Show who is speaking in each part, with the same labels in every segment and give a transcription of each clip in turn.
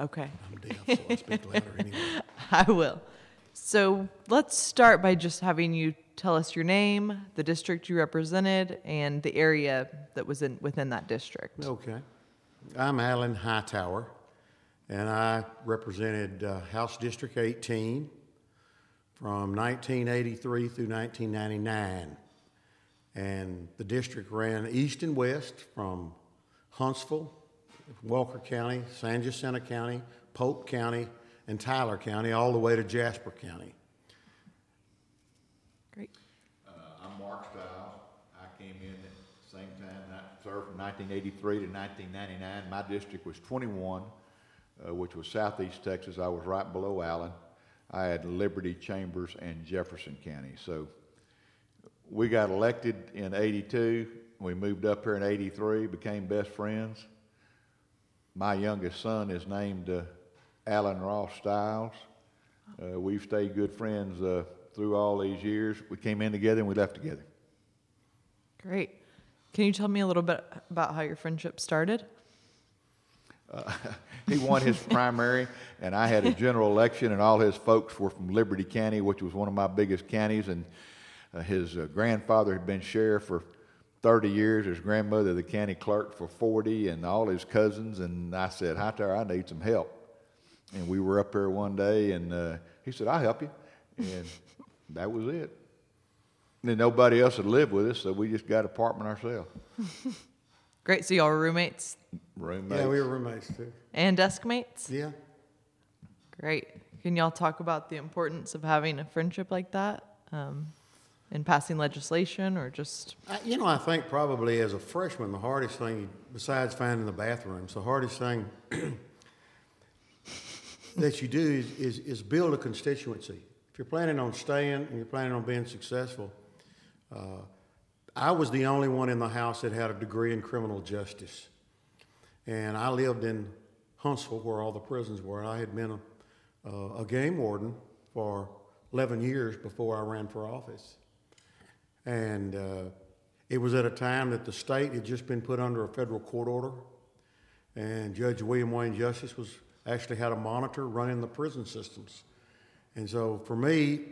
Speaker 1: Okay.
Speaker 2: I'm deaf, so I speak louder anyway.
Speaker 1: I will. So let's start by just having you tell us your name, the district you represented, and the area that was within that district.
Speaker 2: Okay. I'm Alan Hightower, and I represented House District 18 from 1983 through 1999. And the district ran east and west from Huntsville, Walker County, San Jacinto County, Polk County, and Tyler County, all the way to Jasper County.
Speaker 1: Great.
Speaker 3: I'm Mark Stiles. I came in at the same time, I served from 1983 to 1999. My district was 21, which was southeast Texas. I was right below Allen. I had Liberty, Chambers, and Jefferson County. So we got elected in 82. We moved up here in 83, became best friends. My youngest son is named Alan Ross Stiles. We've stayed good friends through all these years. We came in together and we left together.
Speaker 1: Great. Can you tell me a little bit about how your friendship started?
Speaker 3: He won his primary, and I had a general election, and all his folks were from Liberty County, which was one of my biggest counties, and his grandfather had been sheriff for 30 years, his grandmother the county clerk for 40, and all his cousins, and I said, Hightower, I need some help. And we were up there one day, and he said, I'll help you, and that was it. And then nobody else had lived with us, so we just got an apartment ourselves.
Speaker 1: Great. So y'all were roommates
Speaker 3: Roommates.
Speaker 2: Yeah, we were roommates too.
Speaker 1: and desk mates?
Speaker 2: Yeah.
Speaker 1: Great. Can y'all talk about the importance of having a friendship like that in passing legislation or just...
Speaker 2: I think probably as a freshman, the hardest thing, besides finding the bathrooms, the hardest thing that you do is build a constituency. If you're planning on staying and you're planning on being successful, I was the only one in the house that had a degree in criminal justice. And I lived in Huntsville where all the prisons were. I had been a game warden for 11 years before I ran for office. And it was at a time that the state had just been put under a federal court order. And Judge William Wayne Justice actually had a monitor running the prison systems. And so for me,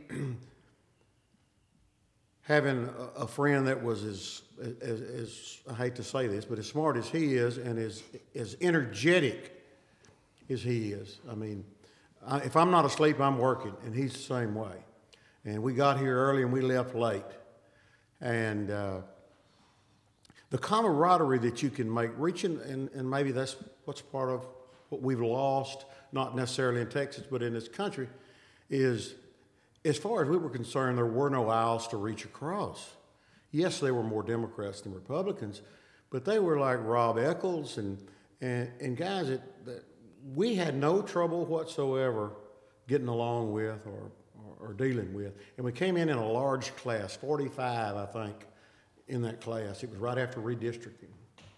Speaker 2: having a friend that was as I hate to say this, but as smart as he is and as energetic as he is. I mean, if I'm not asleep, I'm working, and he's the same way. And we got here early and we left late. And the camaraderie that you can make, reaching, and maybe that's what's part of what we've lost, not necessarily in Texas, but in this country, is as far as we were concerned, there were no aisles to reach across. Yes, there were more Democrats than Republicans, but they were like Rob Eccles and guys that we had no trouble whatsoever getting along with or dealing with. And we came in a large class, 45, I think, in that class. It was right after redistricting.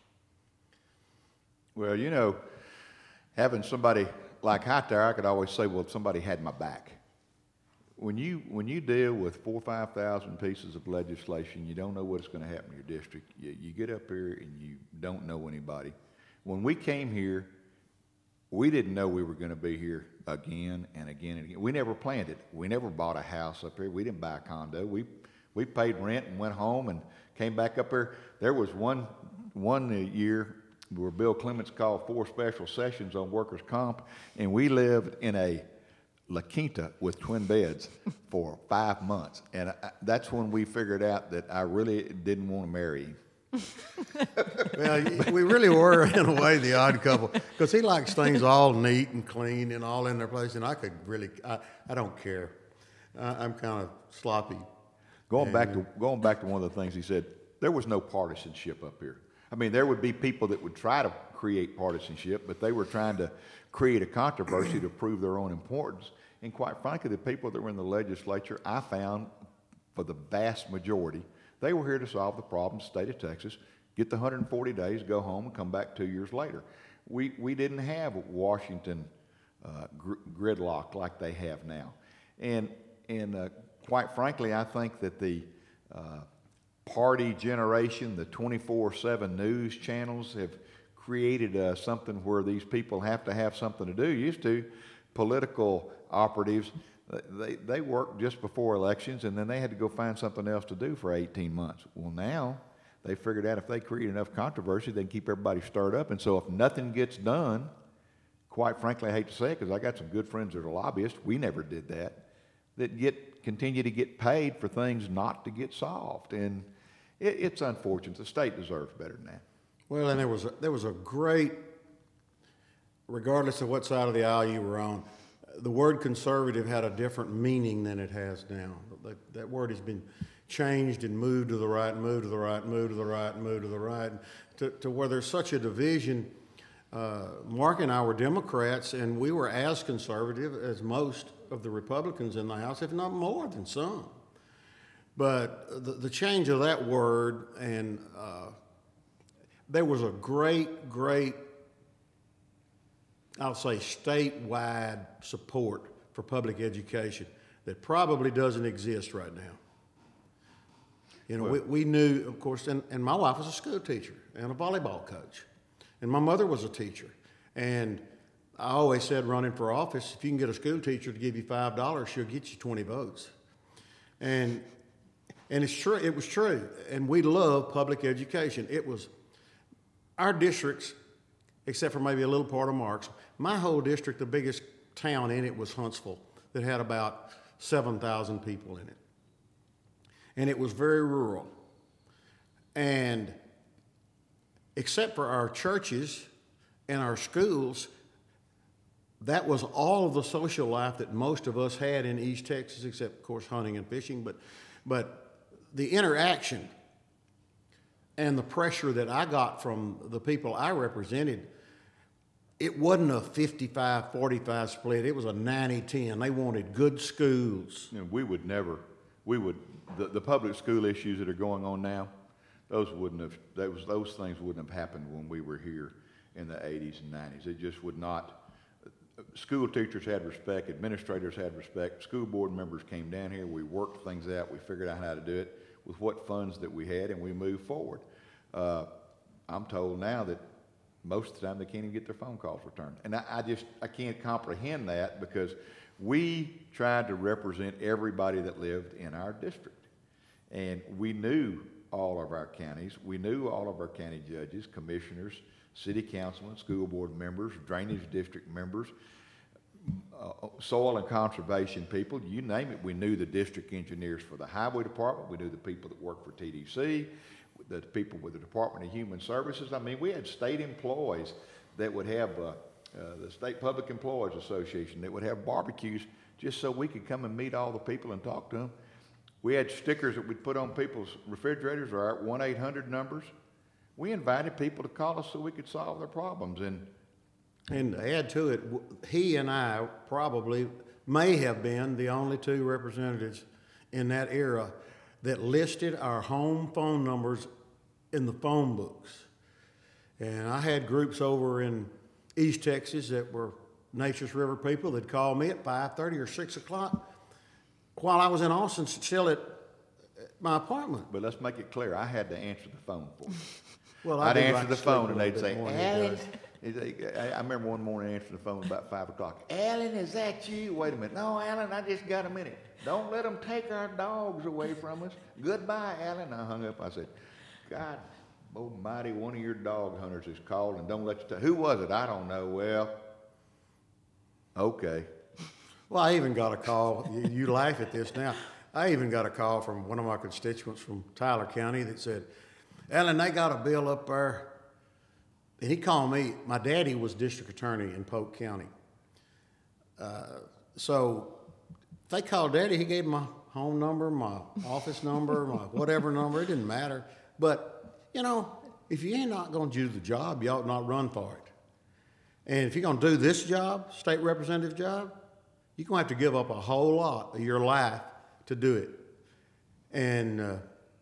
Speaker 3: Well, having somebody like Hightower, I could always say, well, somebody had my back. When you deal with 4,000 or 5,000 pieces of legislation, you don't know what's going to happen in your district. You get up here and you don't know anybody. When we came here, we didn't know we were going to be here again and again and again. We never planned it. We never bought a house up here. We didn't buy a condo. We paid rent and went home and came back up here. There was one year where Bill Clements called 4 special sessions on workers' comp, and we lived in a La Quinta with twin beds for 5 months. And that's when we figured out that I really didn't want to marry him.
Speaker 2: Well, we really were, in a way, the odd couple, because he likes things all neat and clean and all in their place, and I could really, I don't care. I'm kind of sloppy.
Speaker 3: Going back to one of the things he said, there was no partisanship up here. I mean, there would be people that would try to create partisanship, but they were trying to create a controversy to prove their own importance. And quite frankly, the people that were in the legislature, I found, for the vast majority, they were here to solve the problems of the state of Texas, get the 140 days, go home, and come back 2 years later. We didn't have Washington gridlock like they have now. And quite frankly, I think that the party generation, the 24/7 news channels have created something where these people have to have something to do. Used to, political operatives, they worked just before elections, and then they had to go find something else to do for 18 months. Well, now they figured out if they create enough controversy, they can keep everybody stirred up. And so if nothing gets done, quite frankly, I hate to say it because I got some good friends that are lobbyists. We never did that. That continue to get paid for things not to get solved, and it's unfortunate. The state deserves better than that.
Speaker 2: Well, and there was a great, regardless of what side of the aisle you were on, the word conservative had a different meaning than it has now. That word has been changed and moved to the right, moved to the right, moved to the right, moved to the right, to where there's such a division. Mark and I were Democrats, and we were as conservative as most of the Republicans in the House, if not more than some. But the change of that word, and there was a great, I'll say, statewide support for public education that probably doesn't exist right now. You know, we knew, of course, and my wife was a school teacher and a volleyball coach, and my mother was a teacher. And I always said, running for office, if you can get a school teacher to give you $5, she'll get you 20 votes. And it's true. It was true. And we love public education. It was our districts, except for maybe a little part of Mark's. My whole district, the biggest town in it was Huntsville, that had about 7,000 people in it. And it was very rural. And except for our churches and our schools, that was all of the social life that most of us had in East Texas, except, of course, hunting and fishing. But the interaction and the pressure that I got from the people I represented, it wasn't a 55-45 split. It was a 90-10. They wanted good schools.
Speaker 3: You know, the public school issues that are going on now, those things wouldn't have happened when we were here in the 80s and 90s. It just would not. School teachers had respect, administrators had respect, school board members came down here, we worked things out, we figured out how to do it with what funds that we had, and we moved forward. I'm told now that most of the time they can't even get their phone calls returned. And I can't comprehend that, because we tried to represent everybody that lived in our district. And we knew all of our counties, we knew all of our county judges, commissioners, city councilmen, school board members, drainage district members, soil and conservation people, you name it. We knew the district engineers for the highway department. We knew the people that worked for TDC, the people with the Department of Human Services. I mean, we had state employees that would have the State Public Employees Association that would have barbecues just so we could come and meet all the people and talk to them. We had stickers that we'd put on people's refrigerators or our 1-800 numbers. We invited people to call us so we could solve their problems. And
Speaker 2: to add to it, he and I probably may have been the only two representatives in that era that listed our home phone numbers in the phone books. And I had groups over in East Texas that were Nature's River people that called me at 5:30 or 6 o'clock while I was in Austin, still at my apartment.
Speaker 3: But let's make it clear, I had to answer the phone for them.
Speaker 2: Well,
Speaker 3: I'd answer the phone and they'd say,
Speaker 2: Alan.
Speaker 3: I remember one morning answering the phone about 5 o'clock. Alan, is that you? Wait a minute. No, Alan, I just got a minute. Don't let them take our dogs away from us. Goodbye, Alan. I hung up. I said, God almighty, one of your dog hunters is called and don't let you who was it? I don't know. Well, okay.
Speaker 2: Well, I even got a call. You laugh at this now. I even got a call from one of my constituents from Tyler County that said, Alan, they got a bill up there. And he called me. My daddy was district attorney in Polk County. So they called Daddy. He gave my home number, my office number, my whatever number. It didn't matter. But, you know, if you ain't not going to do the job, you ought not run for it. And if you're going to do this job, state representative job, you're going to have to give up a whole lot of your life to do it. And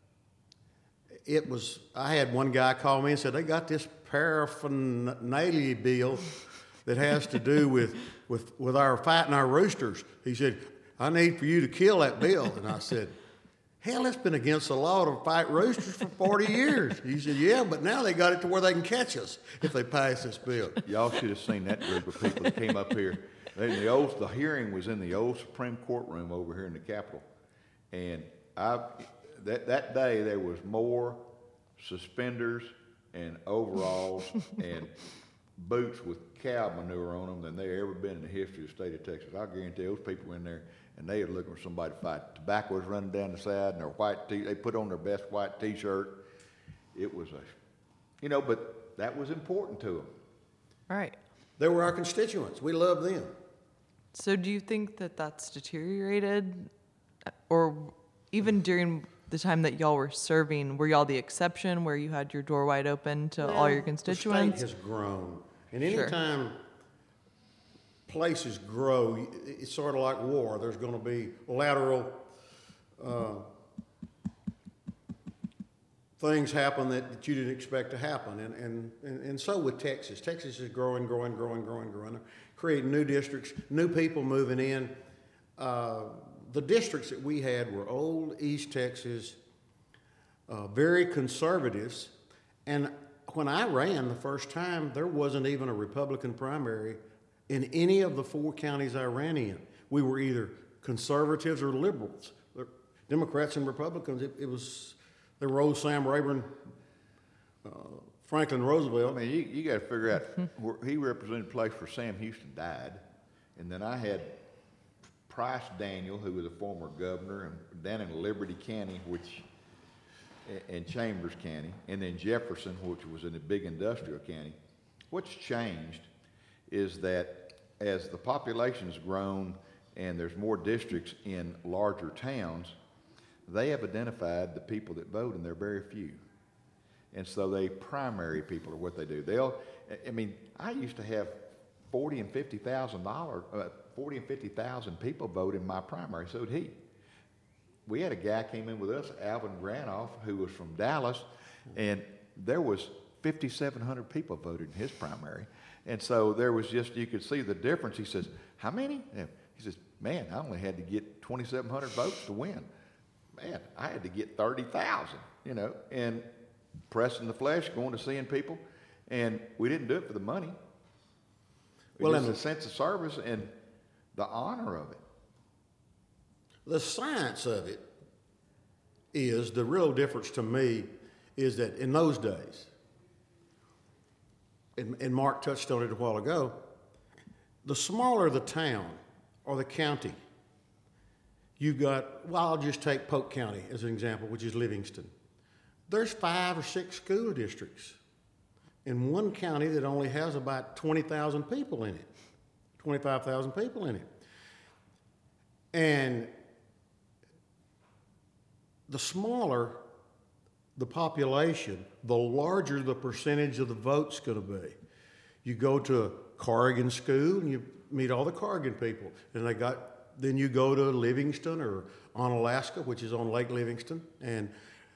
Speaker 2: I had one guy call me and said, they got this paraphernalia bill that has to do with our fighting our roosters. He said, I need for you to kill that bill. And I said, Hell, it's been against the law to fight roosters for 40 years. He said, yeah, but now they got it to where they can catch us if they pass this bill.
Speaker 3: Y'all should have seen that group of people that came up here. The hearing was in the old Supreme Court room over here in the Capitol. And that day there was more suspenders and overalls and boots with cow manure on them than there ever been in the history of the state of Texas. I guarantee those people were in there and they were looking for somebody to fight. Tobacco was running down the side and their they put on their best white t-shirt. It was but that was important to them.
Speaker 1: Right.
Speaker 2: They were our constituents. We loved them.
Speaker 1: So do you think that that's deteriorated? Or even during the time that y'all were serving, were y'all the exception where you had your door wide open to all your constituents?
Speaker 2: The state has grown. And
Speaker 1: Sure.
Speaker 2: anytime places grow, it's sort of like war. There's going to be lateral things happen that you didn't expect to happen. And so with Texas. Texas is growing, creating new districts, new people moving in. The districts that we had were old East Texas, very conservatives. And when I ran the first time, there wasn't even a Republican primary in any of the 4 counties I ran in. We were either conservatives or liberals. Democrats and Republicans, there were old Sam Rayburn, Franklin Roosevelt.
Speaker 3: I mean, you got to figure out where he represented a place where Sam Houston died, and then I had Price Daniel, who was a former governor, and down in Liberty County, and Chambers County, and then Jefferson, which was in a big industrial county. What's changed is that as the population's grown and there's more districts in larger towns, they have identified the people that vote, and they're very few. And so they primary people are what they do. I used to have 40 and 50,000 people vote in my primary. So did he. We had a guy came in with us, Alvin Granoff, who was from Dallas, and there was 5,700 people voted in his primary. And so there was you could see the difference. He says, how many? He says, man, I only had to get 2,700 votes to win. Man, I had to get 30,000, and pressing the flesh, going to seeing people. And we didn't do it for the money. Well, and the sense of service and the honor of it.
Speaker 2: The science of it is, the real difference to me is that in those days, and Mark touched on it a while ago, the smaller the town or the county, I'll just take Polk County as an example, which is Livingston. There's 5 or 6 school districts in one county that only has about 20,000 people in it, 25,000 people in it. And the smaller the population, the larger the percentage of the vote's going to be. You go to a Corrigan school and you meet all the Corrigan people, and then you go to Livingston or Onalaska, which is on Lake Livingston. And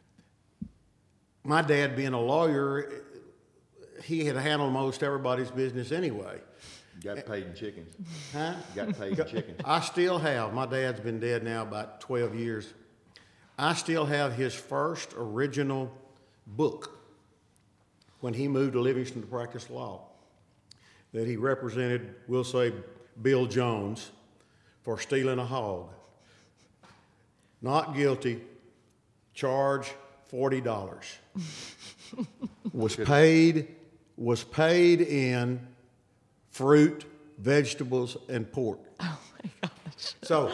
Speaker 2: my dad, being a lawyer, he had handled most everybody's business anyway.
Speaker 3: You got paid in chickens.
Speaker 2: Huh?
Speaker 3: You got paid in chickens.
Speaker 2: I still have. My dad's been dead now about 12 years. I still have his first original book when he moved to Livingston to practice law, that he represented, we'll say, Bill Jones for stealing a hog. Not guilty, charge $40. was paid in fruit, vegetables, and pork.
Speaker 1: Oh my gosh.
Speaker 2: So,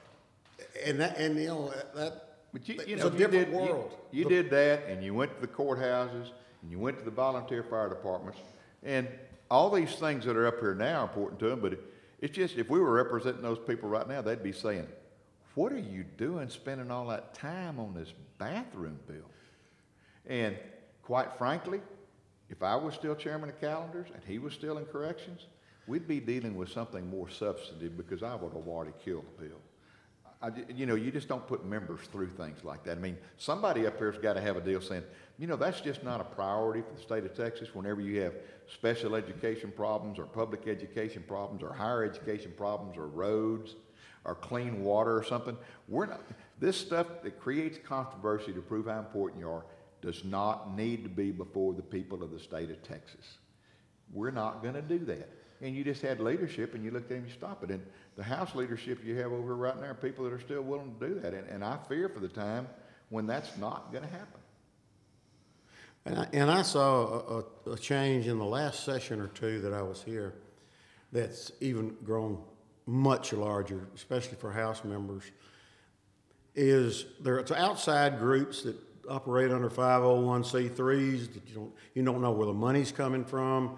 Speaker 2: that.
Speaker 3: But
Speaker 2: it's a different world.
Speaker 3: You did that, and you went to the courthouses, and you went to the volunteer fire departments, and all these things that are up here now are important to them. But it's just, if we were representing those people right now, they'd be saying, "What are you doing, spending all that time on this bathroom bill?" And quite frankly, if I was still chairman of calendars and he was still in corrections, we'd be dealing with something more substantive, because I would have already killed the bill. You just don't put members through things like that. I mean, somebody up here's got to have a deal saying, that's just not a priority for the state of Texas. Whenever you have special education problems or public education problems or higher education problems or roads or clean water or something, This stuff that creates controversy to prove how important you are does not need to be before the people of the state of Texas. We're not going to do that. And you just had leadership, and you looked at him, you stop it. And the House leadership you have over right now are people that are still willing to do that. And I fear for the time when that's not going to happen.
Speaker 2: And I saw a change in the last session or two that I was here that's even grown much larger, especially for House members, is there's outside groups that operate under 501c3s that you don't know where the money's coming from,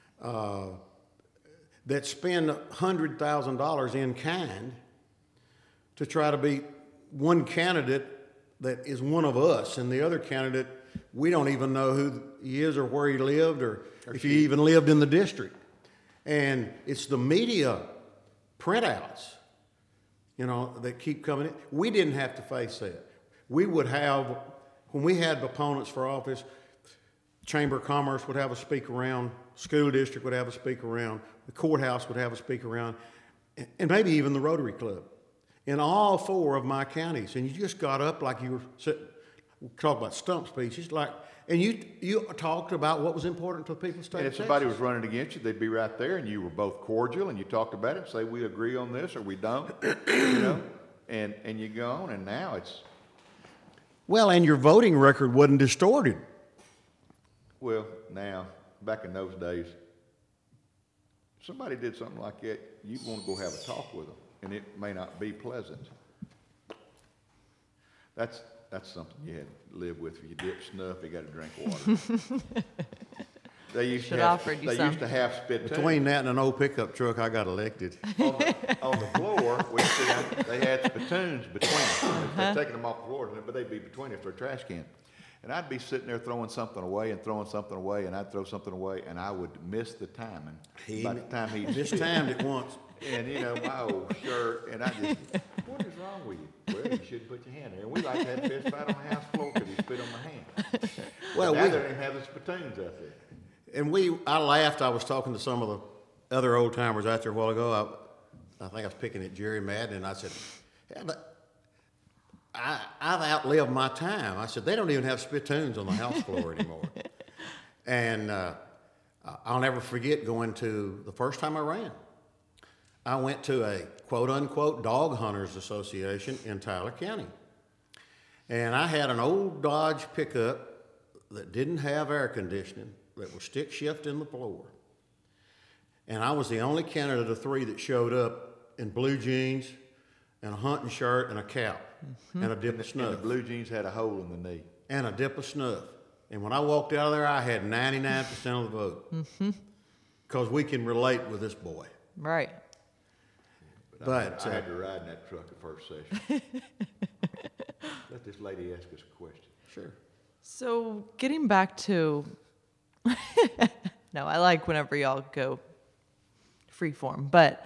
Speaker 2: that spend $100,000 in kind to try to beat one candidate that is one of us, and the other candidate, we don't even know who he is or where he lived or if he even lived in the district. And it's the media printouts, that keep coming in. We didn't have to face that. We would have, when we had opponents for office, Chamber of Commerce would have a speaker around, school district would have a speaker around, the courthouse would have a speaker around, and maybe even the Rotary Club in all 4 of my counties. And you just got up like you were sitting, we talk about stump speeches, and you talked about what was important to the people of the state
Speaker 3: And
Speaker 2: of
Speaker 3: if somebody
Speaker 2: Texas.
Speaker 3: was running against you, they'd be right there, and you were both cordial, and you talked about it, and say, we agree on this, or we don't, and you go on, and now it's,
Speaker 2: Well, and your voting record wasn't distorted.
Speaker 3: well, now, back in those days, if somebody did something like that, you'd want to go have a talk with them, and it may not be pleasant. That's something you had to live with. If you dip snuff, you got to drink water. They used
Speaker 1: Should
Speaker 3: to have,
Speaker 1: offered you
Speaker 3: they
Speaker 1: some.
Speaker 3: used to have spittoons.
Speaker 2: Between that and an old pickup truck, I got elected.
Speaker 3: On the floor, they had spittoons between them. They're taking them off the floor, but they'd be between if they're trash can. And I'd be sitting there throwing something away, and I'd throw something away, and I would miss the timing. By the time he
Speaker 2: Just timed it once.
Speaker 3: and my old shirt, and I just, what is wrong with you? Well, you shouldn't put your hand there. And we like to have a fist fight on the house floor because he spit on my hand.
Speaker 2: Well,
Speaker 3: now
Speaker 2: we-
Speaker 3: they don't even have the spittoons out there.
Speaker 2: And I laughed. I was talking to some of the other old timers out there a while ago. I think I was picking at Jerry Madden, and I said, yeah, but I've outlived my time. I said, they don't even have spittoons on the house floor anymore. And I'll never forget going to the first time I ran. I went to a quote-unquote dog hunters association in Tyler County. And I had an old Dodge pickup that didn't have air conditioning, that was stick shift in the floor. And I was the only candidate of 3 that showed up in blue jeans and a hunting shirt and a cap and a dip of
Speaker 3: And
Speaker 2: snuff.
Speaker 3: the blue jeans had a hole in the knee.
Speaker 2: And a dip of snuff. And when I walked out of there, I had 99% of the vote. Because we can relate with this boy.
Speaker 1: Right.
Speaker 2: But
Speaker 3: I had to ride in that truck the first session. Let this lady ask us a question.
Speaker 2: sure.
Speaker 1: So getting back to, no, I like whenever y'all go free form, but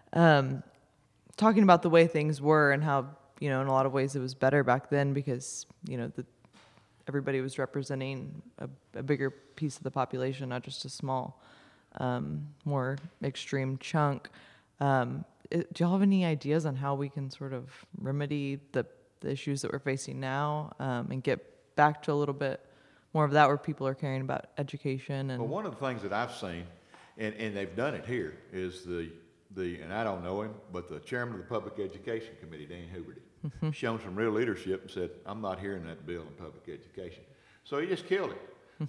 Speaker 1: talking about the way things were and how, in a lot of ways it was better back then because, everybody was representing a bigger piece of the population, not just a small, more extreme chunk. Do y'all have any ideas on how we can sort of remedy the issues that we're facing now and get back to a little bit more of that where people are caring about education? And
Speaker 3: Well, one of the things that I've seen, and they've done it here, is the and I don't know him, but the chairman of the Public Education Committee, Dan Huberty, shown some real leadership and said, I'm not hearing that bill in public education. So he just killed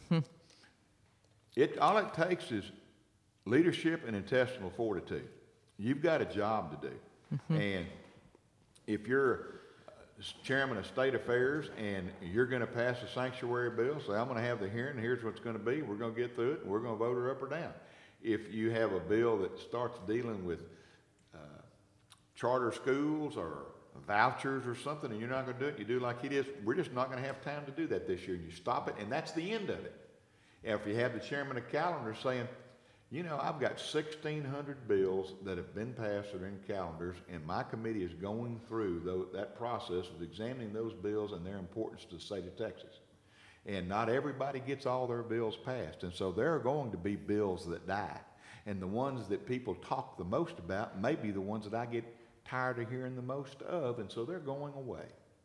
Speaker 3: it. All it takes is leadership and intestinal fortitude. You've got a job to do. And if you're chairman of state affairs and you're going to pass a sanctuary bill, say, I'm going to have the hearing, here's what's going to be, we're going to get through it, and we're going to vote her up or down. If you have a bill that starts dealing with charter schools or vouchers or something, and you're not going to do it, you do like he did, we're just not going to have time to do that this year, and you stop it, and that's the end of it. And if you have the chairman of calendars saying, I've got 1,600 bills that have been passed that are in calendars, and my committee is going through that process of examining those bills and their importance to the state of Texas. And not everybody gets all their bills passed. And so there are going to be bills that die. And the ones that people talk the most about may be the ones that I get tired of hearing the most of, and so they're going away.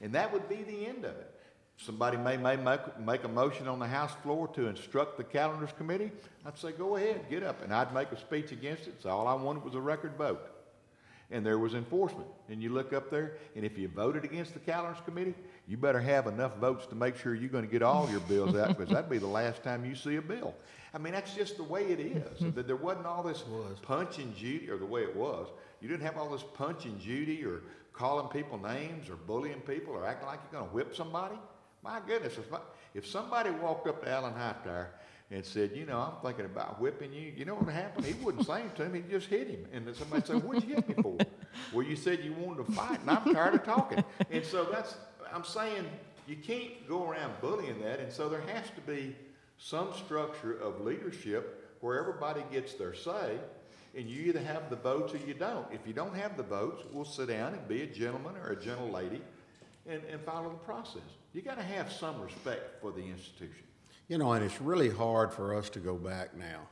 Speaker 3: And that would be the end of it. Somebody may make a motion on the House floor to instruct the calendars committee. I'd say, go ahead, get up. And I'd make a speech against it. So all I wanted was a record vote. And there was enforcement. And you look up there, and if you voted against the calendars committee, you better have enough votes to make sure you're going to get all your bills out, because that'd be the last time you see a bill. I mean, that's just the way it is. That there wasn't all this punch and Judy, or the way it was. You didn't have all this punch and Judy, or calling people names, or bullying people, or acting like you're going to whip somebody. My goodness, if somebody walked up to Alan Hightower and said, you know, I'm thinking about whipping you, you know what would happen? He wouldn't say it to him, he'd just hit him. And then somebody said, what'd you hit me for? Well, you said you wanted to fight, and I'm tired of talking. And so I'm saying you can't go around bullying that, and so there has to be some structure of leadership where everybody gets their say, and you either have the votes or you don't. If you don't have the votes, we'll sit down and be a gentleman or a gentle lady and follow the process. You got to have some respect for the institution.
Speaker 2: You know, and it's really hard for us to go back now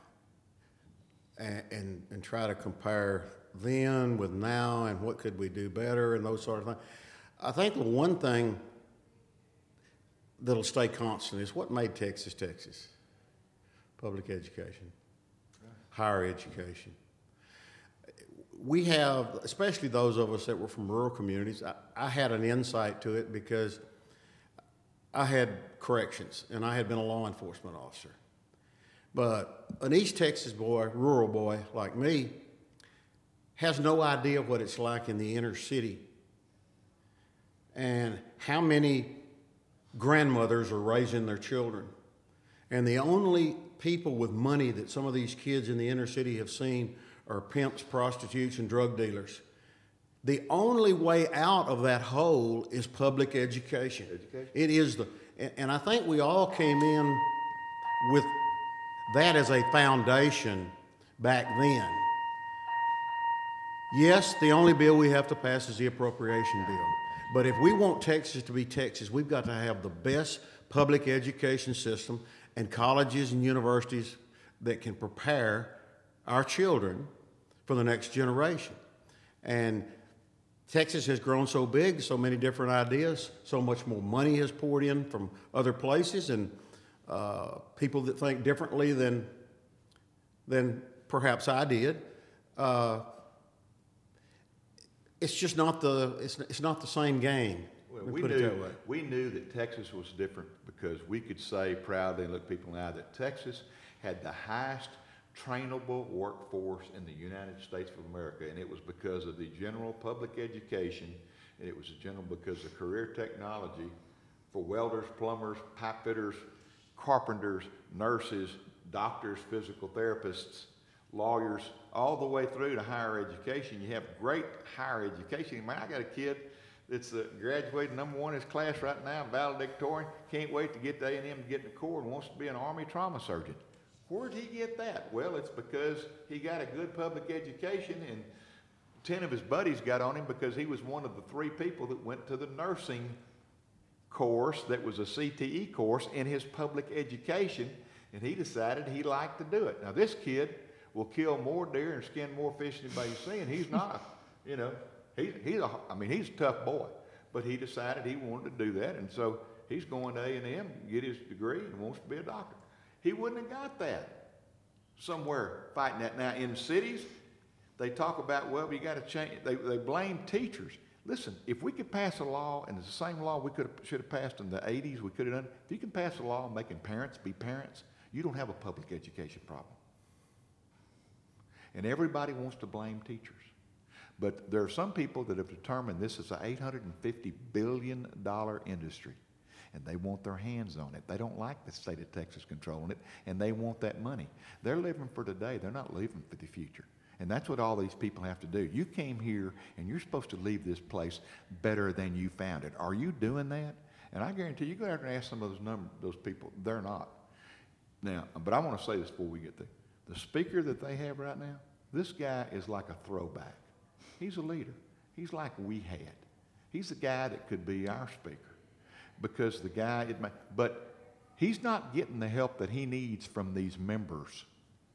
Speaker 2: and try to compare then with now and what could we do better and those sort of things. I think the one thing that'll stay constant is what made Texas, Texas. Public education, higher education. We have, especially those of us that were from rural communities, I had an insight to it because I had corrections and I had been a law enforcement officer. But an East Texas boy, rural boy like me, has no idea what it's like in the inner city and how many grandmothers are raising their children. And the only people with money that some of these kids in the inner city have seen are pimps, prostitutes, and drug dealers. The only way out of that hole is public education. It is and I think we all came in with that as a foundation back then. Yes, the only bill we have to pass is the appropriation bill. But if we want Texas to be Texas, we've got to have the best public education system and colleges and universities that can prepare our children for the next generation. And Texas has grown so big, so many different ideas, so much more money has poured in from other places, and people that think differently than perhaps I did. It's just not it's not the same game.
Speaker 3: Well, we knew that Texas was different because we could say proudly and look people in the eye that Texas had the highest trainable workforce in the United States of America, and it was because of the general public education, and it was general because of career technology for welders, plumbers, pipe fitters, carpenters, nurses, doctors, physical therapists, lawyers, all the way through to higher education. You have great higher education. Man, I got a kid that's graduating #1 in his class right now, valedictorian, can't wait to get to A&M to get in the Corps and wants to be an Army trauma surgeon. Where'd he get that? Well, it's because he got a good public education, and 10 of his buddies got on him because he was one of the 3 people that went to the nursing course that was a CTE course in his public education, and he decided he liked to do it. Now, this kid will kill more deer and skin more fish than anybody's seen. He's not, you know, he's a tough boy, but he decided he wanted to do that, and so he's going to A&M, get his degree, and wants to be a doctor. He wouldn't have got that somewhere fighting that. Now, in cities, they talk about, well, you got to change. They blame teachers. Listen, if we could pass a law, and it's the same law we should have passed in the 80s, we could have done. If you can pass a law making parents be parents, you don't have a public education problem. And everybody wants to blame teachers. But there are some people that have determined this is an $850 billion industry. And they want their hands on it. They don't like the state of Texas controlling it, and they want that money. They're living for today. They're not living for the future. And that's what all these people have to do. You came here, and you're supposed to leave this place better than you found it. Are you doing that? And I guarantee you go out and ask some of those people. They're not. Now, but I want to say this before we get there. The speaker that they have right now, this guy is like a throwback. He's a leader. He's like we had. He's the guy that could be our speaker. Because the guy, but he's not getting the help that he needs from these members.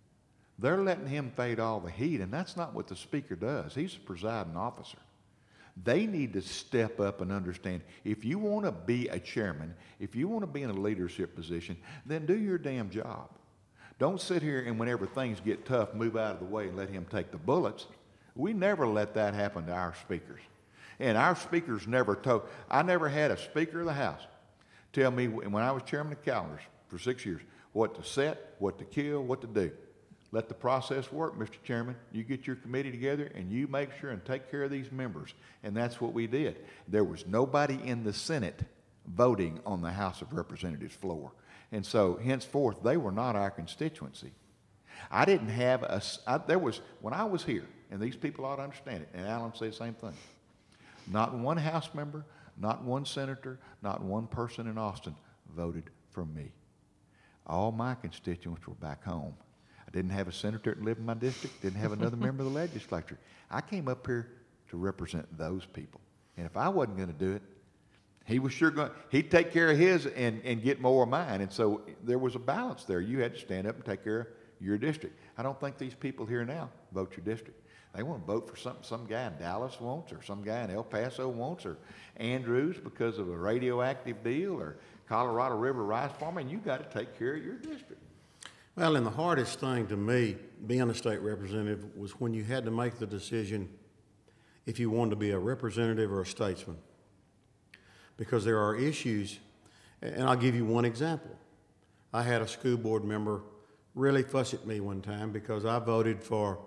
Speaker 3: They're letting him fade all the heat, and that's not what the speaker does. He's the presiding officer. They need to step up and understand, if you want to be a chairman, if you want to be in a leadership position, then do your damn job. Don't sit here and whenever things get tough, move out of the way and let him take the bullets. We never let that happen to our speakers. And our speakers never I never had a Speaker of the House tell me when I was chairman of calendars for 6 years, what to set, what to kill, what to do. Let the process work, Mr. Chairman. You get your committee together and you make sure and take care of these members. And that's what we did. There was nobody in the Senate voting on the House of Representatives floor. And so henceforth, they were not our constituency. I didn't have when I was here, and these people ought to understand it, and Alan said the same thing. Not one House member, not one senator, not one person in Austin voted for me. All my constituents were back home. I didn't have a senator that lived in my district, didn't have another member of the legislature. I came up here to represent those people. And if I wasn't going to do it, he was sure going, he'd take care of his and get more of mine. And so there was a balance there. You had to stand up and take care of your district. I don't think these people here now vote your district. They want to vote for something some guy in Dallas wants, or some guy in El Paso wants, or Andrews because of a radioactive deal, or Colorado River rice farming. You got to take care of your district.
Speaker 2: Well, and the hardest thing to me, being a state representative, was when you had to make the decision if you wanted to be a representative or a statesman. Because there are issues, and I'll give you one example. I had a school board member really fuss at me one time because I voted for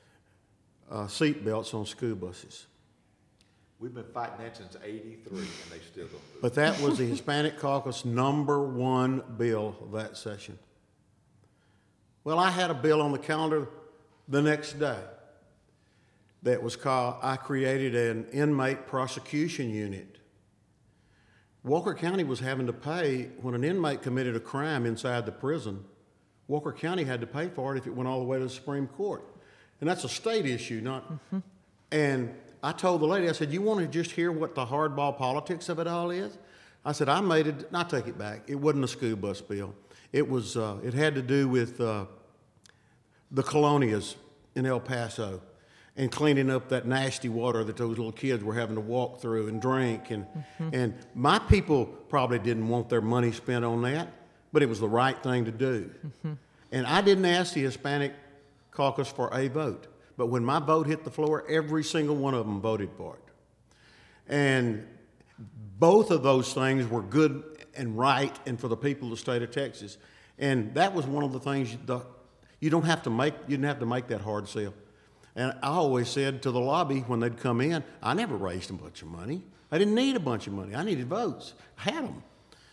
Speaker 2: seat belts on school buses.
Speaker 3: We've been fighting that since '83, and they still don't do it.
Speaker 2: But that was the Hispanic Caucus #1 bill of that session. Well, I had a bill on the calendar the next day that was called, I created an inmate prosecution unit. Walker County was having to pay when an inmate committed a crime inside the prison. Walker County had to pay for it if it went all the way to the Supreme Court. And that's a state issue, not. And I told the lady, I said, you want to just hear what the hardball politics of it all is? I said, I take it back. It wasn't a school bus bill. It was, it had to do with the colonias in El Paso and cleaning up that nasty water that those little kids were having to walk through and drink. And my people probably didn't want their money spent on that, but it was the right thing to do. And I didn't ask the Hispanic Caucus for a vote, but when my vote hit the floor, every single one of them voted for it. And both of those things were good and right and for the people of the state of Texas. And that was one of the things you didn't have to make that hard sell. And I always said to the lobby when they'd come in, I never raised a bunch of money. I didn't need a bunch of money. I needed votes. I had them.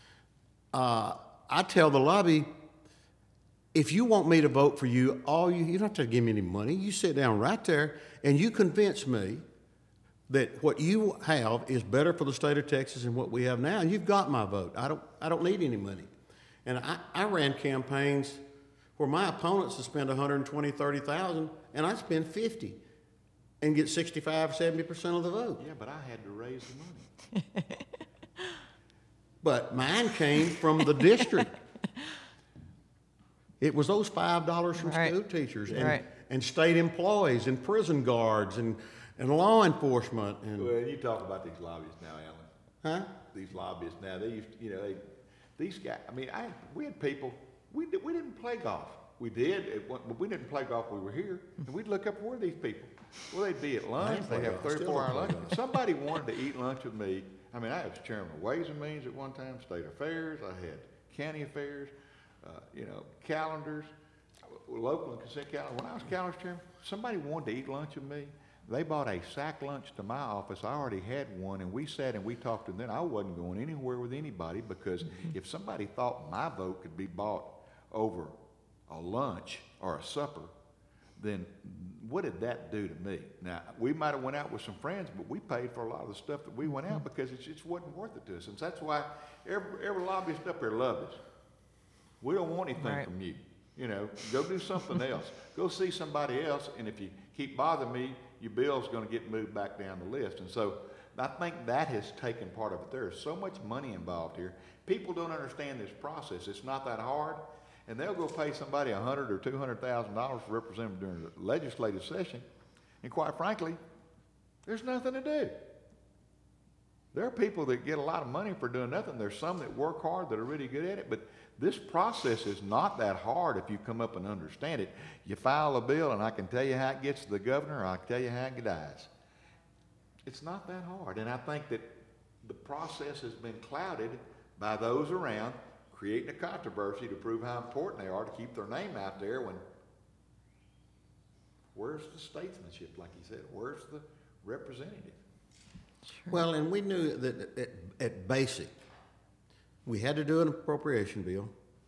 Speaker 2: I tell the lobby, if you want me to vote for you, you don't have to give me any money. You sit down right there and you convince me that what you have is better for the state of Texas than what we have now, and you've got my vote. I don't need any money. And I ran campaigns where my opponents would spend $120,000, $30,000, and I'd spend $50,000 and get 65, 70% of the vote.
Speaker 3: Yeah, but I had to raise the money.
Speaker 2: But mine came from the district. It was those $5 from school teachers and state employees and prison guards and law enforcement. And
Speaker 3: well, you talk about these lobbyists now, Alan.
Speaker 2: Huh?
Speaker 3: These lobbyists now, they used, these guys. I mean, we had people. We didn't play golf. We did, but we didn't play golf. We were here, and we'd look up where these people. Well, they'd be at lunch. They have 3 or 4 hour lunch. Somebody wanted to eat lunch with me. I mean, I was chairman of Ways and Means at one time, state affairs. I had county affairs. Calendars, local and consent calendar. When I was calendars chairman, somebody wanted to eat lunch with me. They bought a sack lunch to my office. I already had one, and we sat and we talked, and then I wasn't going anywhere with anybody because if somebody thought my vote could be bought over a lunch or a supper, then what did that do to me? Now, we might have went out with some friends, but we paid for a lot of the stuff that we went out because it just wasn't worth it to us. And that's why every lobbyist up there loved us. We don't want anything from you. Go do something else. Go see somebody else, and if you keep bothering me, your bill's going to get moved back down the list. And so I think that has taken part of it. There is so much money involved here. People don't understand this process. It's not that hard, and they'll go pay somebody $100,000 or $200,000 to represent them during the legislative session, and quite frankly, there's nothing to do. There are people that get a lot of money for doing nothing. There's some that work hard that are really good at it, but this process is not that hard if you come up and understand it. You file a bill, and I can tell you how it gets to the governor, or I can tell you how it dies. It's not that hard, and I think that the process has been clouded by those around creating a controversy to prove how important they are to keep their name out there when where's the statesmanship, like you said? Where's the representative?
Speaker 2: Well, and we knew that at basic, we had to do an appropriation bill.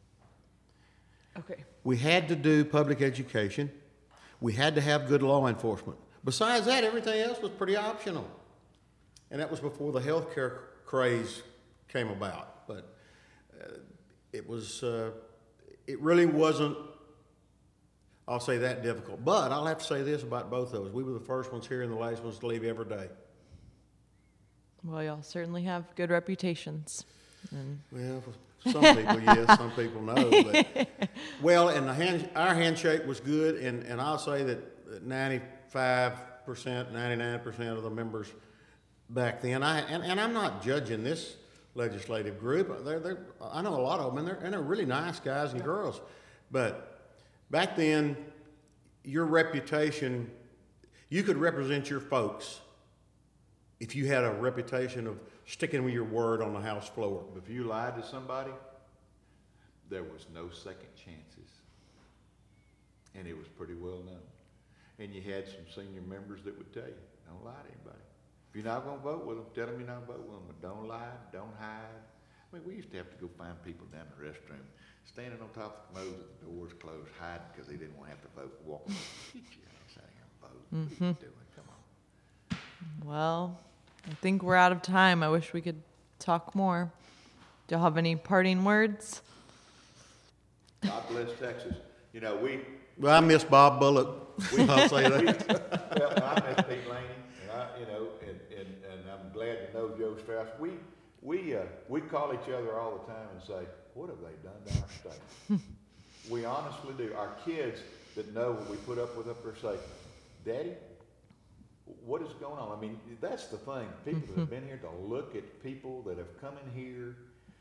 Speaker 1: Okay.
Speaker 2: We had to do public education. We had to have good law enforcement. Besides that, everything else was pretty optional. And that was before the healthcare craze came about. But it really wasn't, I'll say, that difficult. But I'll have to say this about both of us. We were the first ones here and the last ones to leave every day.
Speaker 1: Well, y'all certainly have good reputations. And
Speaker 2: Well, for some people, yes, some people no. But, well, and our handshake was good, and I'll say that 95%, 99% of the members back then, and I'm not judging this legislative group. I know a lot of them, and they're really nice guys and girls. But back then, your reputation, you could represent your folks if you had a reputation of sticking with your word on the House floor.
Speaker 3: If you lied to somebody, there was no second chances. And it was pretty well known. And you had some senior members that would tell you, don't lie to anybody. If you're not going to vote with them, tell them you're not voting with them. But don't lie, don't hide. I mean, we used to have to go find people down the restroom, standing on top of the commodes with the doors closed, hiding because they didn't want to have to vote. Walk away. Get your ass out of here and vote. What are you doing? Come on.
Speaker 1: well, I think we're out of time. I wish we could talk more. Do y'all have any parting words?
Speaker 3: God bless Texas. You know,
Speaker 2: Well, I miss Bob Bullock. I'll say that.
Speaker 3: well, I miss Pete Laney, and I'm glad to know Joe Strauss. We call each other all the time and say, what have they done to our state? We honestly do. Our kids that know what we put up with up there say, Daddy, what is going on? I mean, that's the thing. People that have been here to look at people that have come in here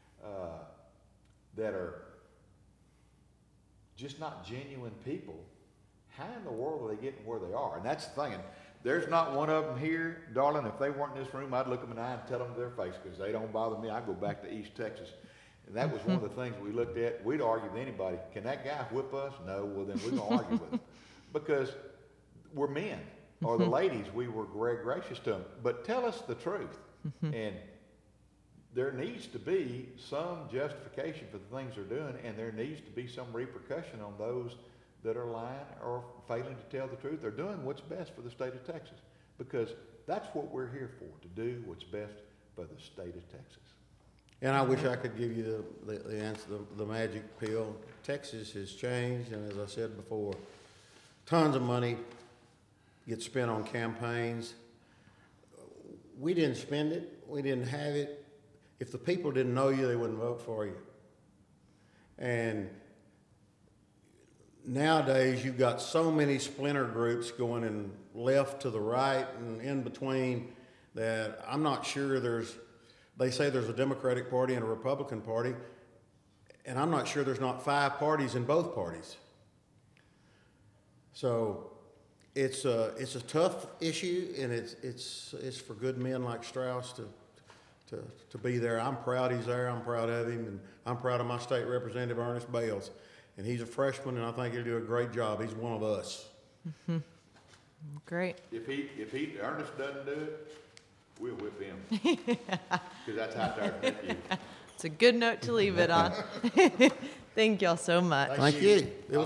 Speaker 3: that are just not genuine people. How in the world are they getting where they are? And that's the thing. And there's not one of them here, darling. If they weren't in this room, I'd look them in the eye and tell them to their face because they don't bother me. I go back to East Texas. And that was one of the things we looked at. We'd argue with anybody. Can that guy whip us? No. Well, then we're going to argue with him because we're men. Or the ladies, we were very gracious to them. But tell us the truth. And there needs to be some justification for the things they're doing, and there needs to be some repercussion on those that are lying or failing to tell the truth. They're doing what's best for the state of Texas because that's what we're here for, to do what's best for the state of Texas.
Speaker 2: And I wish I could give you the answer, the magic pill. Texas has changed, and as I said before, tons of money gets spent on campaigns. We didn't spend it. We didn't have it. If the people didn't know you, they wouldn't vote for you. And nowadays, you've got so many splinter groups going in left to the right and in between that I'm not sure they say there's a Democratic Party and a Republican Party, and I'm not sure there's not 5 parties in both parties. So it's a tough issue, and it's for good men like Strauss to be there. I'm proud he's there. I'm proud of him, and I'm proud of my state representative Ernest Bales. And he's a freshman, and I think he'll do a great job. He's one of us.
Speaker 1: Great.
Speaker 3: If Ernest doesn't do it, we'll whip him because that's how our nephew.
Speaker 1: It's a good note to leave it on. Thank y'all so much.
Speaker 2: Thank you.